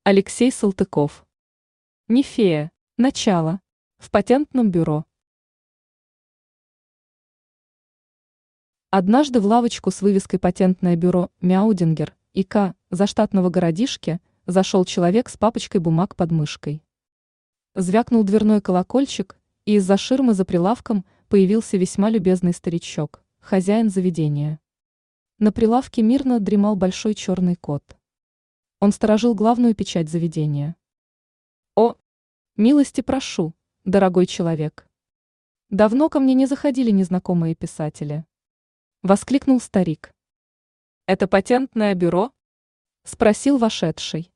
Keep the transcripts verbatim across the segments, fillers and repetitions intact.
Алексей Салтыков. Нефея. Начало. В патентном бюро. Однажды в лавочку с вывеской «Патентное бюро Мяудингер и К» заштатного городишки зашел человек с папочкой бумаг под мышкой. Звякнул дверной колокольчик, и из-за ширмы за прилавком появился весьма любезный старичок, хозяин заведения. На прилавке мирно дремал большой черный кот. Он сторожил главную печать заведения. «О, милости прошу, дорогой человек! Давно ко мне не заходили незнакомые писатели!» — воскликнул старик. «Это патентное бюро?» — спросил вошедший.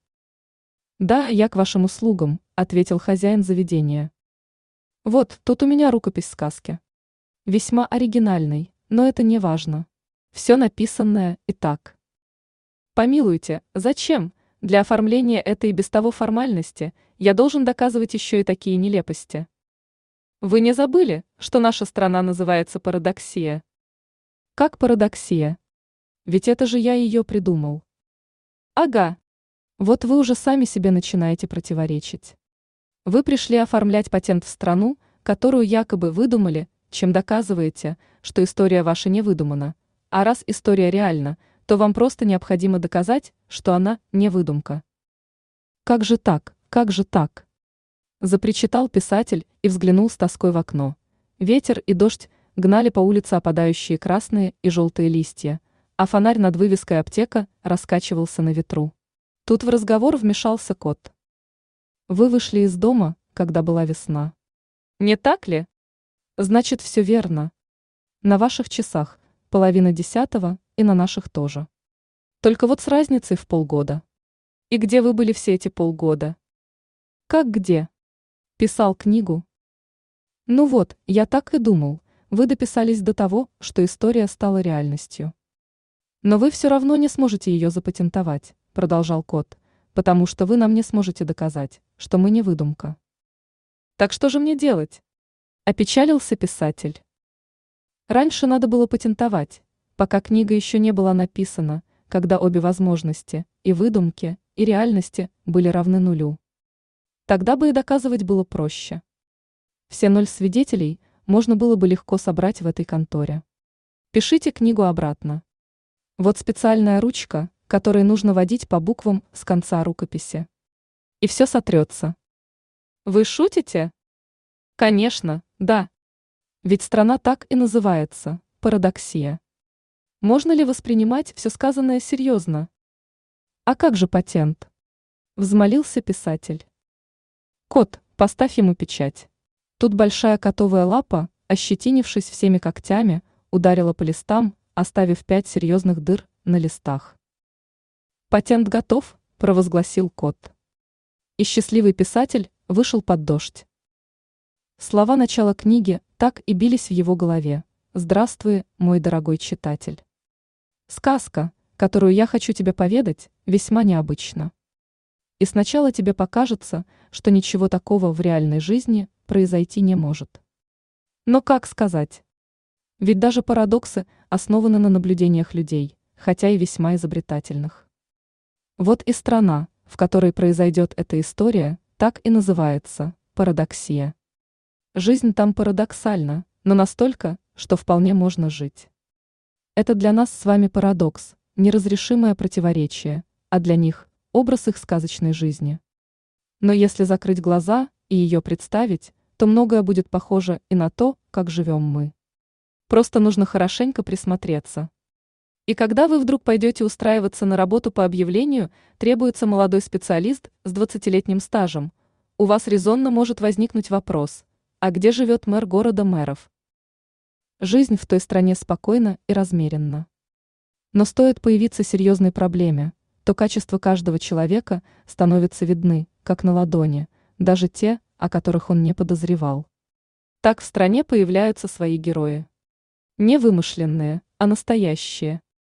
«Да, я к вашим услугам», — ответил хозяин заведения. «Вот, тут у меня рукопись сказки. Весьма оригинальной, но это не важно. Все написанное и так». «Помилуйте, зачем? Для оформления этой и без того формальности я должен доказывать еще и такие нелепости. Вы не забыли, что наша страна называется Парадоксия?» «Как Парадоксия? Ведь это же я ее придумал». «Ага. Вот вы уже сами себе начинаете противоречить. Вы пришли оформлять патент в страну, которую якобы выдумали, чем доказываете, что история ваша не выдумана, а раз история реальна, то вам просто необходимо доказать, что она не выдумка». «Как же так, как же так?» – запричитал писатель и взглянул с тоской в окно. Ветер и дождь гнали по улице опадающие красные и желтые листья, а фонарь над вывеской «Аптека» раскачивался на ветру. Тут в разговор вмешался кот. «Вы вышли из дома, когда была весна. Не так ли? Значит, все верно. На ваших часах половина десятого, и на наших тоже. Только вот с разницей в полгода. И где вы были все эти полгода?» «Как где? Писал книгу». «Ну вот, я так и думал, вы дописались до того, что история стала реальностью. Но вы все равно не сможете ее запатентовать», продолжал кот, «потому что вы нам не сможете доказать, что мы не выдумка». «Так что же мне делать?» – опечалился писатель. «Раньше надо было патентовать, пока книга еще не была написана, когда обе возможности, и выдумки, и реальности, были равны нулю. Тогда бы и доказывать было проще. Все ноль свидетелей можно было бы легко собрать в этой конторе. Пишите книгу обратно. Вот специальная ручка, которой нужно водить по буквам с конца рукописи. И все сотрется». «Вы шутите?» «Конечно, да. Ведь страна так и называется – Парадоксия. Можно ли воспринимать все сказанное серьезно?» «А как же патент?» – взмолился писатель. «Кот, поставь ему печать». Тут большая котовая лапа, ощетинившись всеми когтями, ударила по листам, оставив пять серьезных дыр на листах. «Патент готов», – провозгласил кот. И счастливый писатель вышел под дождь. Слова начала книги так и бились в его голове. «Здравствуй, мой дорогой читатель. Сказка, которую я хочу тебе поведать, весьма необычна. И сначала тебе покажется, что ничего такого в реальной жизни произойти не может. Но как сказать? Ведь даже парадоксы основаны на наблюдениях людей, хотя и весьма изобретательных. Вот и страна, в которой произойдет эта история, так и называется – Парадоксия. Жизнь там парадоксальна, но настолько, что вполне можно жить. Это для нас с вами парадокс, неразрешимое противоречие, а для них – образ их сказочной жизни. Но если закрыть глаза и ее представить, то многое будет похоже и на то, как живем мы. Просто нужно хорошенько присмотреться. И когда вы вдруг пойдете устраиваться на работу по объявлению, требуется молодой специалист с двадцатилетним стажем, у вас резонно может возникнуть вопрос: а где живет мэр города мэров? Жизнь в той стране спокойна и размеренна. Но стоит появиться серьезной проблеме, то качества каждого человека становятся видны, как на ладони, даже те, о которых он не подозревал. Так в стране появляются свои герои. Не вымышленные, а настоящие.